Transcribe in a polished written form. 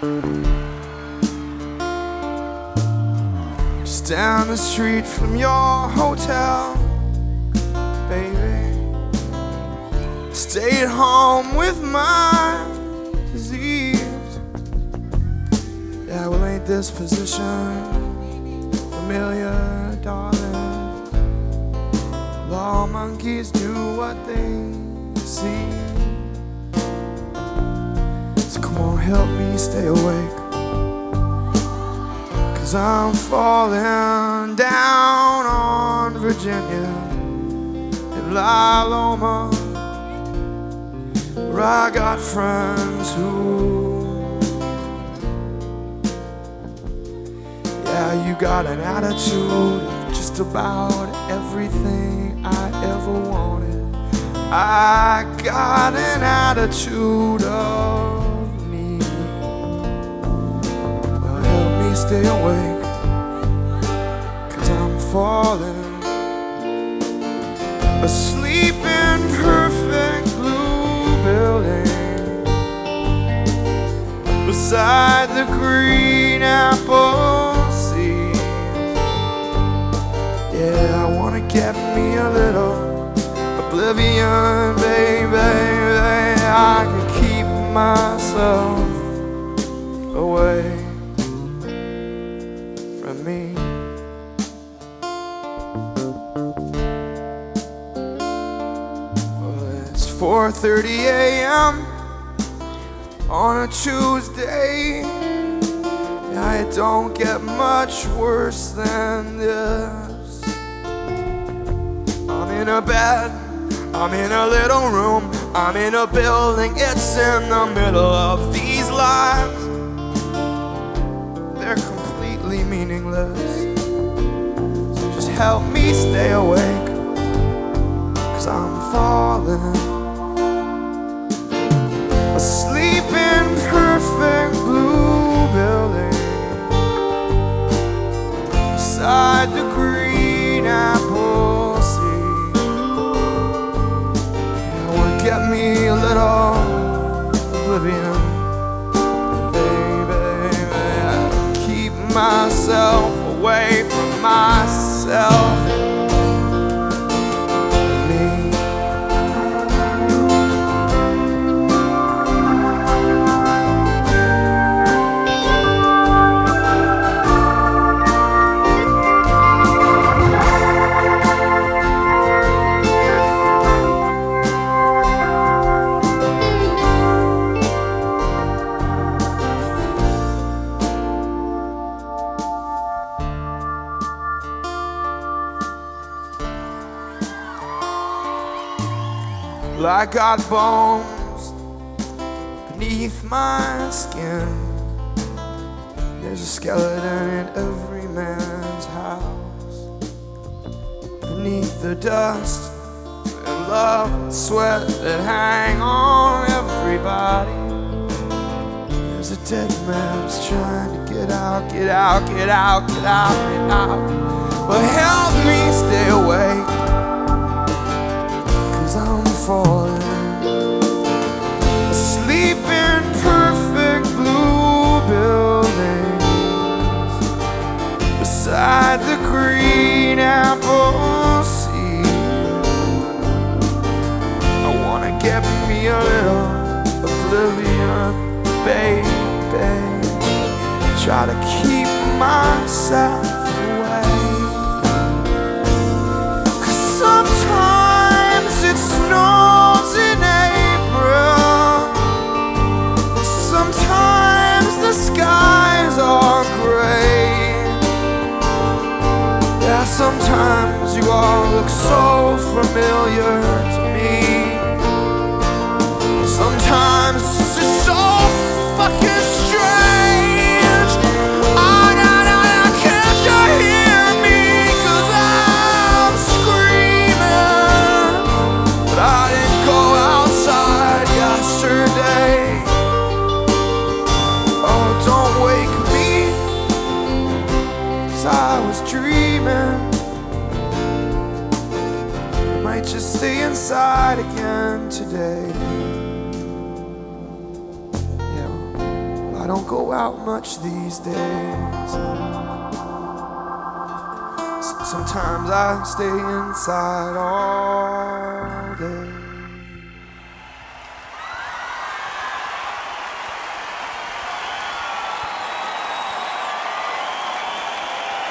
Just down the street from your hotel, baby. Stayed home with my disease. Yeah, well, ain't this position familiar, darling? Well, all monkeys do what they see. So come on, help me stay awake, 'cause I'm falling down on Virginia in La Loma, where I got friends who, yeah, you got an attitude of just about everything I ever wanted. I got an attitude of me. Well, help me stay awake, 'cause I'm falling asleep in perfect blue building beside the green apple seeds. Yeah, I wanna get me a little oblivion, baby. I can keep myself away from me. Well, it's 4:30 a.m. on a Tuesday. It don't get much worse than this. I'm in a bed, I'm in a little room, I'm in a building, it's in the middle of these lives. They're completely meaningless. So just help me stay awake, 'cause I'm falling asleep in perfect blue building beside the green apple seed. Get me a little oblivion, baby. Keep myself away from myself. Well, I got bones beneath my skin. There's a skeleton in every man's house. Beneath the dust and love and sweat that hang on everybody, there's a dead man who's trying to get out, get out, get out, get out, get out. Well, help me stay awake, 'cause I'm falling asleep in perfect blue buildings beside the green apple seed. I wanna get me a little oblivion, baby. Try to keep myself away, 'cause sometimes it snows in April, sometimes the skies are gray. Yeah, sometimes you all look so familiar to me. Sometimes it's so fucking strange. Oh, no, no, no, can't you hear me? 'Cause I'm screaming, but I didn't go outside yesterday. Oh, don't wake me, 'cause I was dreaming. I might just stay inside again today. Yeah, well, I I don't go out much these days. Sometimes I stay inside all day.